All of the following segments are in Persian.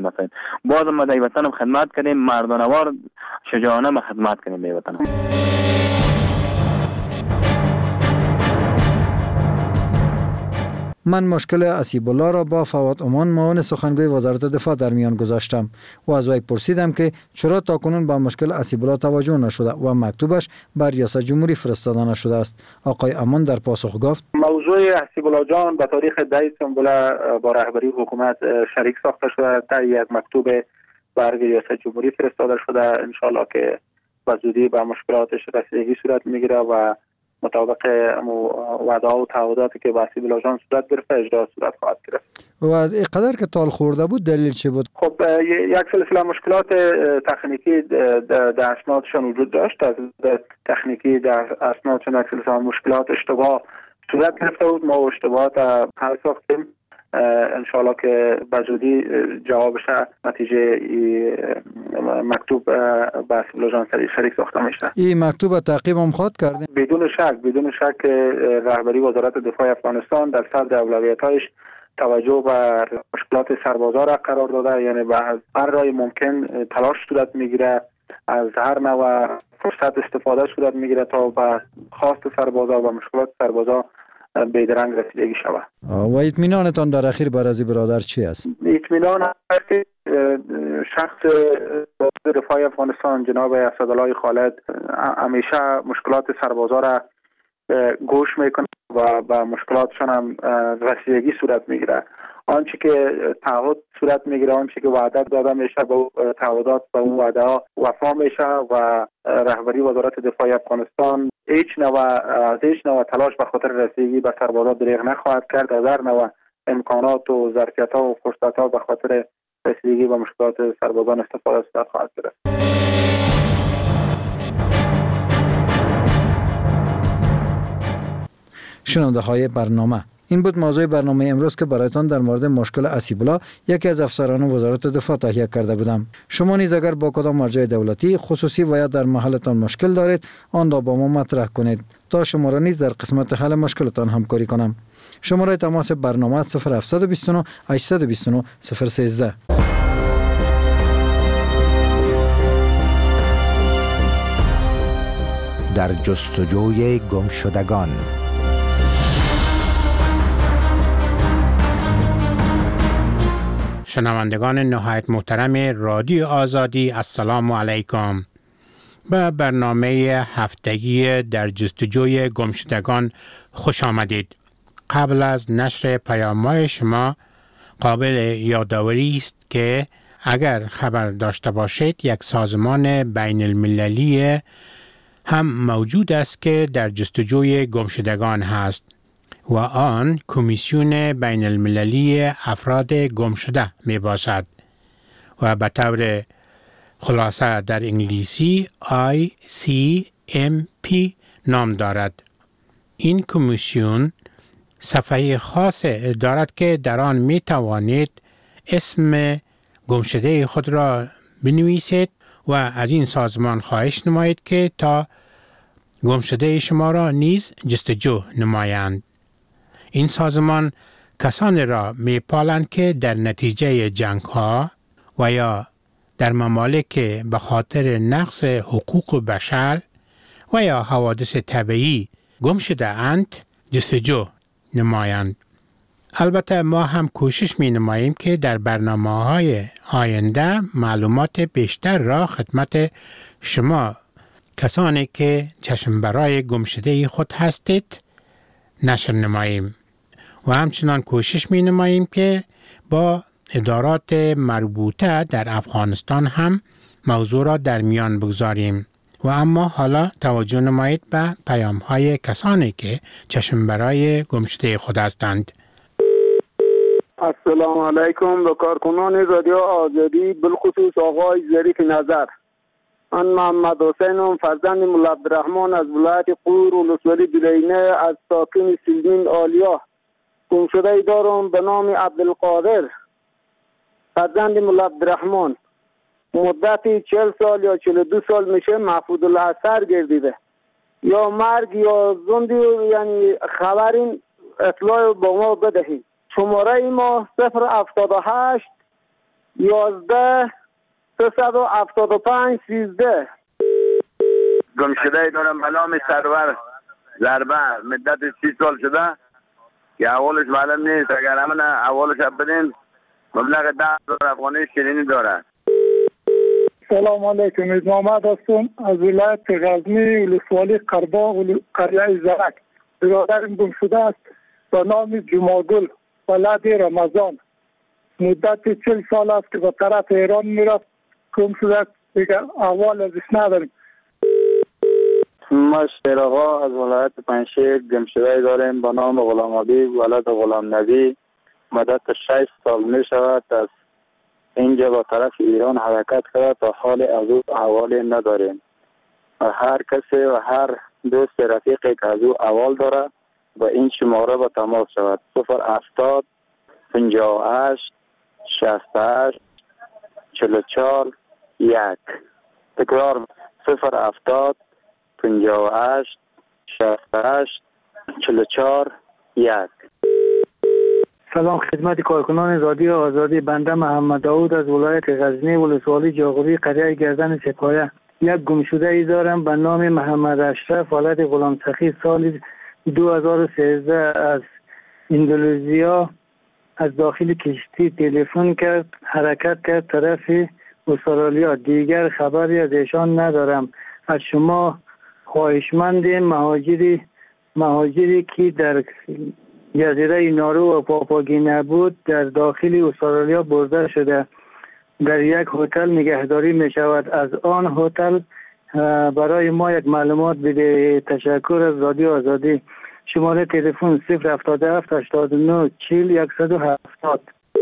مثلا باز ما در وطنم خدمت کنیم، مردانوار شجاعانه ما خدمت کنیم به وطنم. من مشکل اسیب الله را با فواد امان معاون سخنگوی وزارت دفاع در میان گذاشتم و از وی پرسیدم که چرا تاکنون به مشکل اسیب الله توجه نشده و مکتوبش بر ریاست جمهوری فرستاده نشده است. آقای امان در پاسخ گفت موضوع اسیب الله جان به تاریخ 10 سپتامبر با رهبری حکومت شریک ساخته شده، در یک مکتوب بر ریاست جمهوری فرستاده شده. ان شاء الله که به زودی به مشکلاتش رسیدگی صورت میگیره و مطابق وعده و تعهداتی که با اسیب الله جان صورت گرفته اجرا صورت خواهد گرفت. و اینقدر که تال خورده بود دلیل چی بود؟ خب یک سلسله مشکلات تکنیکی در اسنادشان وجود داشت. از تکنیکی در اسنادشان یک سلسله مشکلات اشتباه صورت گرفته بود. ما اشتباهات حل ساختیم. انشاءالله که به زودی جوابش نتیجه مکتوب به اسیب الله جان شریک ساخته میشه. این مکتوب تعقیب هم خواهد کردیم؟ بدون شک رهبری وزارت دفاع افغانستان در صدر اولویت‌هایش توجه به مشکلات سربازا را قرار داده، یعنی به هر راه ممکن تلاش صورت میگیره، از هر نوع فرصت استفاده صورت میگیره تا به خواست سربازا و مشکلات سربازا بیدرنگ رسیدگی شود. و اطمینانتان در اخیر بر از برادر چی است؟ اطمینان است که شخص دفاع افغانستان جناب اسدالله خالد همیشه مشکلات سربازا را گوش میکنه و به مشکلاتشان هم رسیدگی صورت میگیره. آنچه که تعهد صورت میگیره، آنچه که وعده داده میشه به تعهدات به اون وعده ها وفا میشه و رهبری وزارت دفاع افغانستان هیچ نوع تلاش به خاطر رسیدگی به سربازا دریغ نخواهد کرد. از هر نوع امکانات و ظرفیت ها و فرصت ها به خاطر رسیدگی به مشکلات سربازان استفاده خواهد گرفت. شنونده های برنامه، این بود موضوع برنامه امروز که برایتان در مورد مشکل اسیب الله یکی از افسران وزارت دفاع تهیه کرده بودم. شما نیز اگر با کدام مرجع دولتی خصوصی و یا در محلتان مشکل دارید آن را با ما مطرح کنید تا شما را نیز در قسمت حل مشکلتان همکاری کنم. شماره تماس برنامه 0729 829 013. در جستجوی گمشدگان. شنوندگان نهایت محترم رادیو آزادی، السلام علیکم. به برنامه هفتگی در جستجوی گمشدگان خوش آمدید. قبل از نشر پیام‌های شما قابل یادآوری است که اگر خبر داشته باشید یک سازمان بین المللی هم موجود است که در جستجوی گمشدگان هست و آن کمیسیون بین المللی افراد گمشده می باشد و به طور خلاصه در انگلیسی ICMP نام دارد. این کمیسیون صفحه خاص دارد که در آن می توانید اسم گمشده خود را بنویسید و از این سازمان خواهش نمایید که تا گمشده شما را نیز جستجو نمایند. این سازمان کسانی را می پالند که در نتیجه جنگ ها و یا در ممالک به خاطر نقض حقوق بشر و یا حوادث طبیعی گم شده اند جستجو نمایند. البته ما هم کوشش می نماییم که در برنامه‌های آینده معلومات بیشتر را خدمت شما کسانی که چشم برای گمشده خود هستید نشر نماییم و همچنان کوشش می نماییم که با ادارات مربوطه در افغانستان هم موضوع را در میان بگذاریم. و اما حالا توجه نمایید به پیام‌های کسانی که چشم برای گمشده خود هستند. السلام علیکم به کارکنان رادیو آزادی، بالخصوص آقای ظریف نظر. من محمد حسینم، فرزند مولا عبدالرحمن از ولایت قور ولسوالی دلینه از ساکن سیلمین آلیا. گمشده دارم به نام عبدالقادر، فرزند مولا عبدالرحمن. مدتی 40 سال یا 42 سال میشه محفوظ الاثر گردیده، یا مرگ یا زندی، یعنی خبرین اطلاع با ما بدهید. شماره ما 078 11 375 13. گمشده دارم به نام سرور ضربه، مدت 30 سال شده که اولش معلوم نیست. اگر همون اولش بدین مبلغ 10,000 افغانی شیرینی داره. سلام علیکم، محمد هستم از ولایت غزنی، ولسوالی قرباغ، قریه زرک. برادرم گم شده است به نام جمعگل ولد رمضان. مدت 40 سال است که به طرف ایران میرفت، گم شده است، دیگه احوال ازش نداریم. ما شیرآقا از ولایت پنجشیر گم شده داریم به نام غلام حبیب ولد غلام نبی. مدت 6 سال می شود از اینجا به طرف ایران حرکت کرده، تا حال از او احوالی نداریم. هر کسی و هر دوست رفیقی که از او احوال داره با این شماره به تماس شود. 070 58 68 44 1. تکرار 070 58 68 44 1. سلام خدمت کارکنان رادیو آزادی. بنده محمد داود از ولایت غزنی، ولسوالی جاغوری، قریه گردن سپایه. یک گمشده ای دارم به نام محمد اشرف ولد غلام سخی. سال 2013 از اندونزیا از داخل کشتی تلفن کرد، حرکت کرد طرف استرالیا. دیگر خبری از ایشان ندارم. از شما خواهشمندیم مهاجری که در جزیره نارو و پاپاگینه بود در داخل استرالیا برده شده، در یک هتل نگهداری می شود. از آن هتل برای ما یک معلومات بده. تشکر از رادیو آزادی. شماره تلفن 077 89 40 170.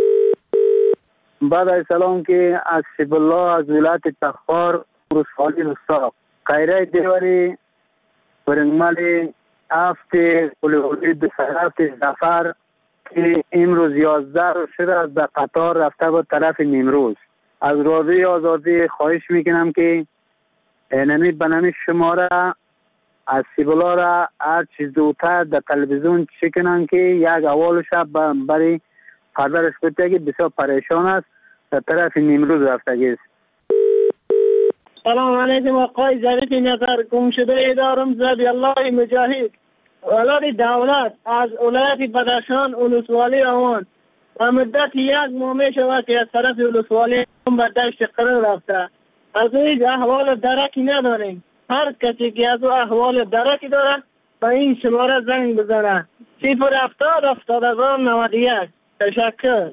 بعد از سلام که از سیب الله از ولایت تخار، ولسوالی رسا، قیره دیواری، برنگمالی هفته قلولی به هفته زفر که امروز 11 رو شده از به قطار رفته بود طرف نیمروز. از رادیو آزادی خواهش میکنم که بنامی شماره از سیبلا را هر چیز دوتر در تلویزیون چکنن که یک اول شب برای پدرش بوده که بسیار پریشان است، در طرف نیمروز رفته است. سلام علیکم آقای ظریف نظر. گم شده دارم زبی الله مجاهد ولد دولت از ولایت بدخشان، ولسوالی آوان. و مدت 1 ماه می شود که از طرف ولسوالی به دشت قرار رفته. از او احوال درکی نداریم. هر کسی که از او احوال درکی داره به این شماره زنگ بزنه. 070 71 تشکر.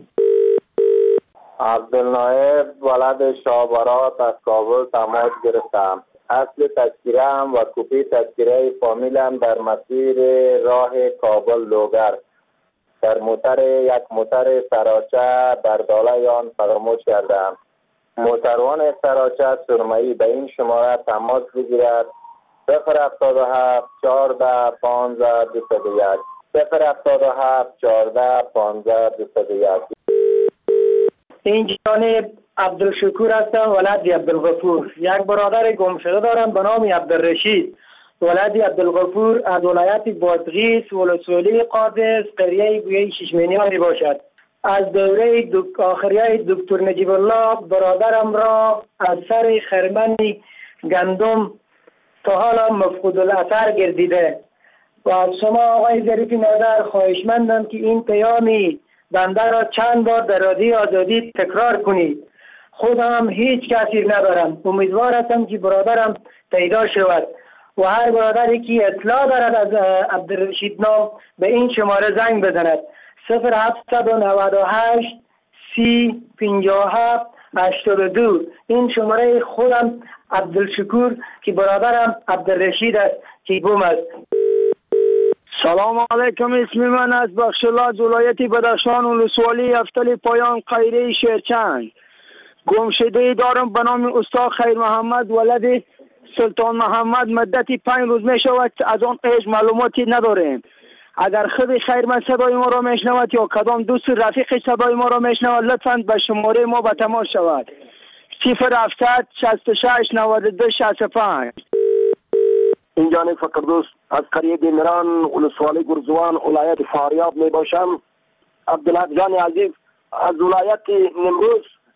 عبدالنایب ولد شابرات از کابل تماس گرفتم. اصل تذکیره هم و کپی تذکیره فامیلم در مسیر راه کابل لوگر در یک موتر سراچه برداله آن فراموش کردم. موتروان سراچه سرمایی به این شماره تماس بگیرد. 077 14 15 201 077 14 15 201. این جانب عبدالشکور هستم ولد عبدالغفور. یک برادر گم شده دارم به نام عبدالرشید ولد عبدالغفور از ولایت بادغیس، ولسوالی قادس، قریه گویه ششمینیان می باشد. از دوره آخریه دکتر نجیب الله برادرم را از سر خرمن گندم تا حالا مفقود الاثر گردیده و از شما آقای ظریف نظر خواهشمندم که این پیامی بنده را چند بار در رادیو آزادی تکرار کنید. خودم هیچ کسی ندارم. امیدوار هستم که برادرم پیدا شود و هر برادری که اطلاع دارد از عبدالرشید نام به این شماره زنگ بزند. 0798 30 57 82. این شماره خودم عبدالشکور که برادرم عبدالرشید است که گم است. سلام علیکم. اسم من از بخشالله از ولایت بدخشان، ولسوالی افتل پایان، قیره شیرچند. گمشده دارم به نام استاد خیر محمد ولد سلطان محمد. مدت 5 روز می شود از آن ایش معلوماتی نداریم. اگر خود خیر من صدای ما را میشنود یا کدام دوست رفیق صدای ما را میشنود لطفاً به شماره ما به تماس شود. 0700 66 92 65. این جانب فقردوس از قریه دلران، ولسوالی گرزوان، ولایت فاریاب می باشم. عبدالحق جان عزیز از ولایت نمروز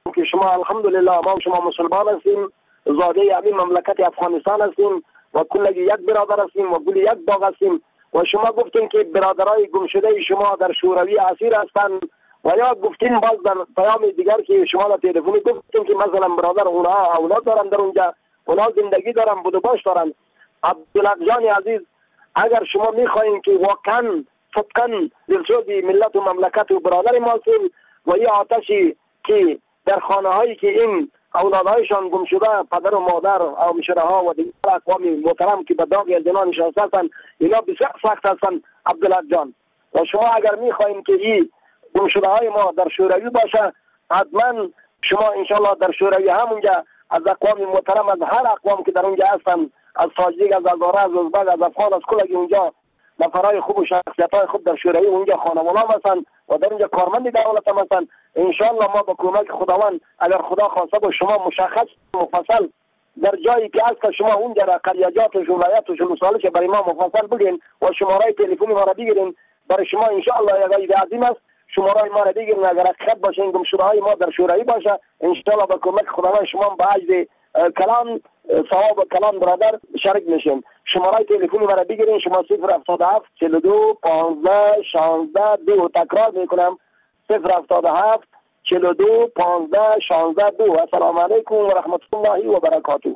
که شما الحمدلله ما شما مسلمان هستیم، زاده همین مملکت افغانستان هستیم و کلگی یک برادر هستیم و کل یک باغ هستیم و شما گفتین که برادرای گم شده شما در شوروی اسیر هستند و یا گفتین باز در پیام دیگر که شما در تلفنی گفتین که مثلا برادر اونها اولاد دارن در اونجا، اونها زندگی دارن، بود و باش دارن. عبدالحق جان عزیز، اگر شما میخواین که واقعا صدقا دلسوز ملت و مملکت و برادر ما هستیم و یه آتشی که در خانه هایی که این اولادهایشان گم شده پدر و مادر او مشره ها و دیگر اقوام محترم که به داغ الجنا نشسته هستند، اینا بسیار سخت هستند عبدالحق جان. و شما اگر میخواین که این گم شده های ما در شوروی باشه، حتما شما انشالله در شوروی همونجا از اقوام محترم، از هر اقوام که در اونجا هستند، از تاجیک، از هزاره، از ازبک، از افغان، از کلگی اونجا نفرای خوب و شخصیت های خوب در شوروی اونجا خانوانا هستند و در اونجا کارمند دولت هم هستند. انشالله ما با کمک خداوند اگر خدا خواسته با شما مشخص مفصل در جایی که هست که شما اونجا را قریجات و ولایت و ولسوالش برای ما مفصل بگین و شماره تلفنی ما را بگیرین، برای شما انشالله یک عید عظیم است. شماره ما را بگیرین، اگر حقیقت باشه این گم شده های ما در شوروی باشه، انشالله با کمک خداوند شما به اجر کلام ثواب کلام برادر شریک میشین. شماره تلفنی ما را بگیرین، شما 077 42 15 16 2. تکرار میکنم 077 42 15 16 2. السلام علیکم و رحمت الله و برکاته.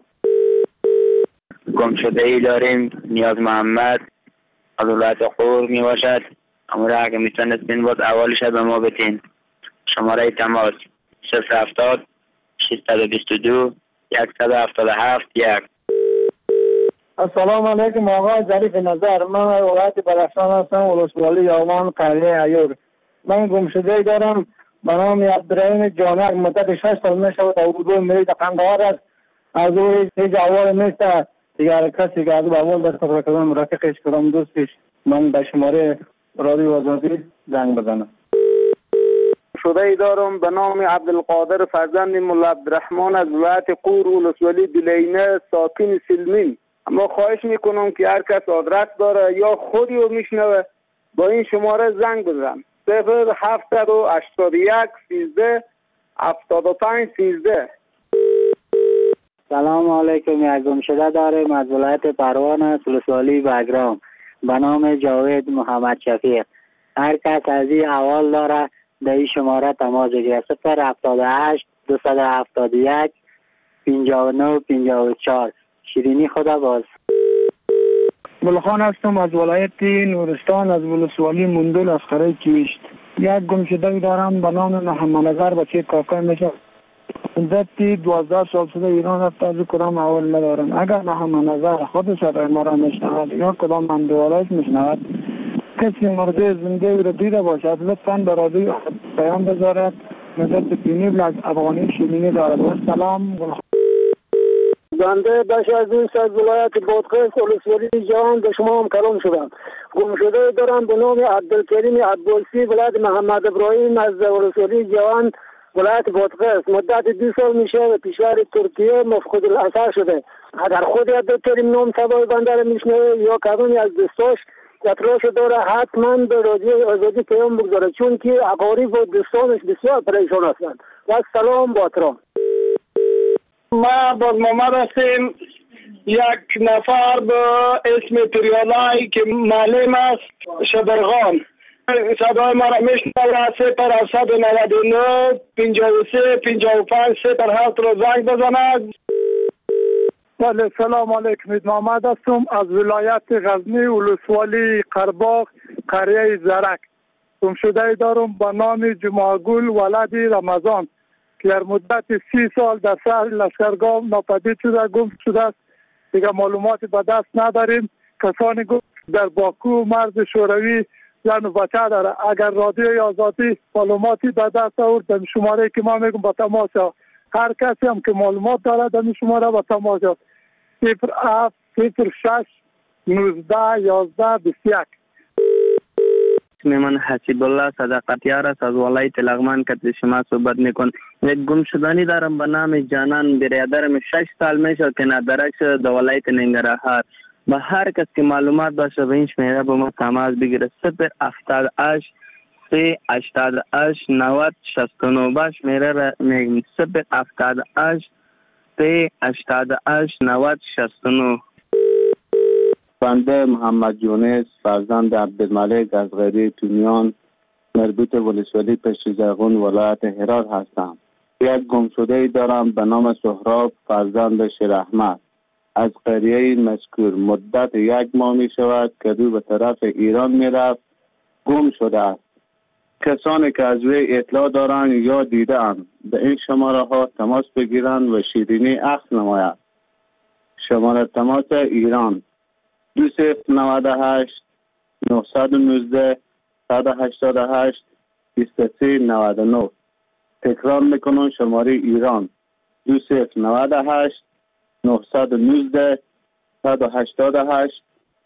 گم شده ای داریم نیاز محمد از ولایت قور می باشد. اما را اگه میتونستین باز اولش به ما بتین. شماره تماس 070 622 177 1. السلام علیکم آقای ظریف نظر، من ولایت بدخشان هستم، ولسوالی یامان قریه ایور. من گم شده دارم به نام عبدالرحیم جانک، مدت 6 سال میشود اردو میرید قندهار است. از او هیچ اول نیست دیگر کسی که از اول دست خبر کردم رفیقش کردم دوستش. من به شماره رادیو آزادی زنگ بزنم. شده ای دارم به نام عبدالقادر فرزند مولا عبدالرحمن از ولایت قور ولسوالی دلینه ساکن سلمین. اما خواهش میکنم که هر کس آدرس داره یا خودی رو میشنوه با این شماره زنگ بزن 0781 13 75 13. سلام علیکم، یک گم شده داریم از ولایت پروان است، ولسوالی بگرام، به نام جاوید محمد شفیق. هر کس از این اول داره در این شماره تماس بگیره 078 271 59 54. شیرینی خدا باز. گلخان هستم از ولایت نورستان، از ولسوالی مندل از خرای کیشت. یک گم شده دارم به نام محمد نظر، بچه کاکا میشه. مدتی 12 سال شده ایران رفت، از کدام اول ندارم. اگر محمد نظر خودش ما را میشنود یا کدام من دوالایش میشنود، کسی مرده زنده را دیده باشد لطفاً به رادیو پیام بذارد. مدت پینیبل از افغانی شیرینی دارد. سلام. بنده بخش عزیز از ولایت بادغیس ولسوالی جوان به شما هم کلام شدم. گم شده دارم به نام عبدالکریم عبدالسی، ولایت محمد ابراهیم از ولسوالی جوان ولایت بادغیس. مدت 2 سال میشه و کشور ترکیه مفقود الاثر شده. اگر خود عبدالکریم نام سبای بنده را میشنوه یا کدومی از دوستاش اطلاعش داره، حتما به رادیو آزادی پیام بگذاره، چون که اقارب و دوستانش بسیار پریشان هستند. و سلام با احترام. ما باز محمد هستیم. یک نفر به اسم تریالای که معلم است شبرغان صدای ما را میشنوه 099 53 55 07 را زنگ بزند. بله سلام علیکم، محمد هستم از ولایت غزنی ولسوالی قرباغ قریه زرک. گم شده دارم به نام جمعگل ولد رمضان که در مدت 30 سال در شهر لشکرگاه ناپدید شده، گم شده است. دیگه معلوماتی به دست نداریم. کسانی گم در باکو و مرز شوروی زن و بچه داره. اگر رادیوی آزادی معلوماتی به دست آورد در شماره که ما میگم با تماس ها، هر کسی هم که معلومات داره در شماره با تماس ها 07 06 19 11 21. من حسیب الله صداقتیار است از ولایت لغمان که شما صحبت میکن. یک گم شدنی دارم به نام جانان برادرم 6 سال میشه که ندرک شده در ولایت ننگرهار. به هر کس که معلومات باشه به این شماره با ما تماس بگیره 078 388 90 69 باش میره را میگم 078 388 90 69. بنده محمد یونس فرزند عبدالملک از غیری تونیان مربوط ولسوالی پشت زرغون ولایت هرات هستم. یک گمشده دارم به نام سهراب فرزند شیر احمد از قریه مذکور. مدت 1 ماه می شود که او به طرف ایران می رفت، گم شده است. کسانی که از وی اطلاع دارند یا دیدند به این شماره ها تماس بگیرند و شیرینی اخذ نماید. شماره تماس ایران 2098 919 188 2399. تکرار میکنم شماره ایران 2098 919 188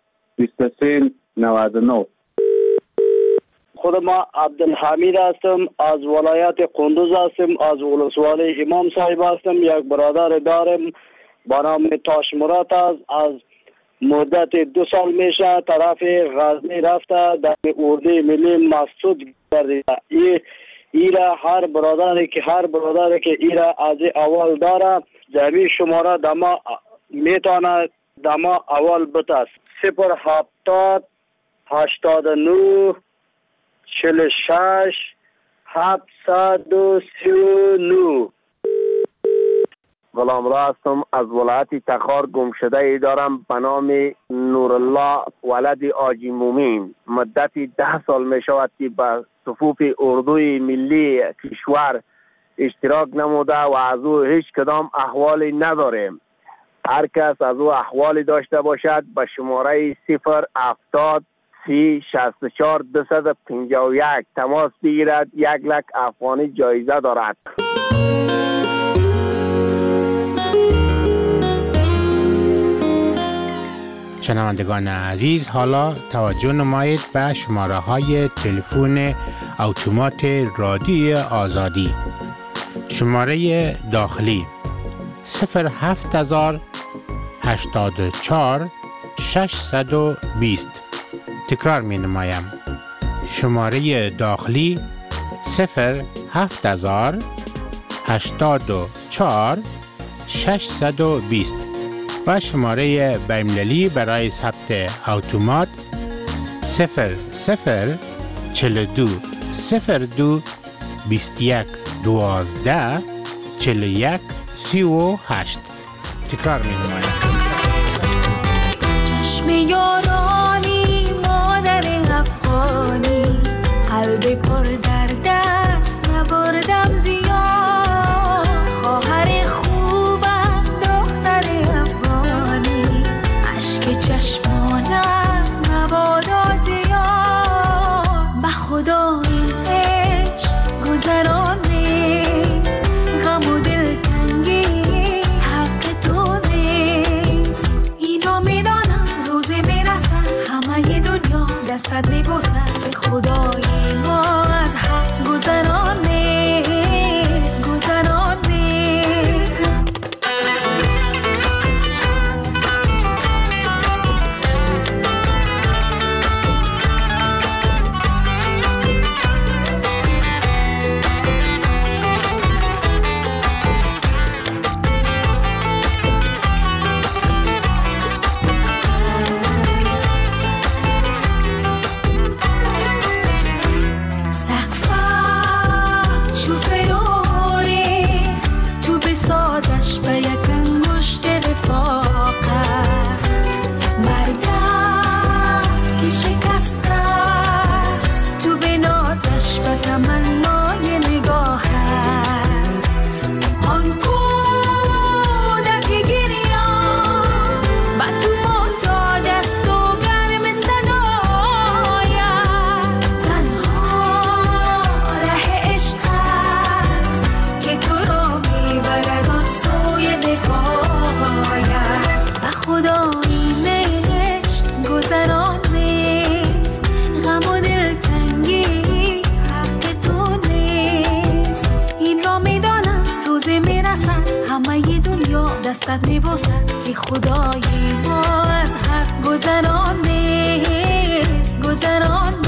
2399. خود ما عبدالحمید هستم، از ولایت قندوز هستم، از ولسوالی امام صاحب هستم. یک برادر دارم با نام تاش مراد است. از مدت 2 سال میشه طرف غزنی رفته، در اردوی ملی مسعود گردیده. ایرا هر برادری که ایرا از اول داره جمعی شماره دما میتونه دما اول بتاست 070 89 46 739. غلام را هستم، از ولایت تخار. گمشده ای دارم به نام نورالله ولد آجی مومین. مدت 10 سال می شود که به صفوف اردوی ملی کشور اشتراک نموده و از او هیچ کدام احوالی نداریم. هر کس از او احوالی داشته باشد به شماره 070 364 251 تماس بگیرد. 1 لک افغانی جایزه دارد. شنوندگان عزیز، حالا توجه نمایید به شماره های تلفن اتومات رادیوی آزادی. شماره داخلی 07000 84 620. تکرار می نمایم. شماره داخلی 07000 84 620 و شماره بین‌المللی برای ثبت اتومات 0042 02 21 12 41 38. تکرار می نمایم. چشم یارانی مادر افغانی، قلب پر در دست نبردم زیاد. خواهر خوبم دختر افغانی، اشک چشمانم مبادا زیاد. به خدا این عشق گذران نیست، غم و دلتنگی حق تو نیست. اینو میدانم روزی میرسن همه دنیا دستت میبوسن. به خدای ما از حق گذران نیست، گذران نیست. دستت میبوسن که خدای ما از حق گذران نیست، گذران